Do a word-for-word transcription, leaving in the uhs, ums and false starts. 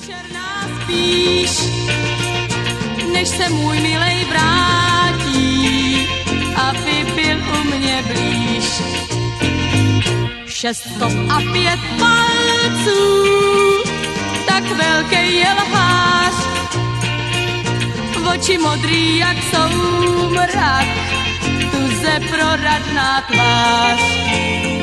Večer naspíš, než se můj milej vrátí, aby byl u mě blíž. Šest stop a pět palců, tak velký je lhář. Oči modrý jak soumrak, tuze proradná tvář.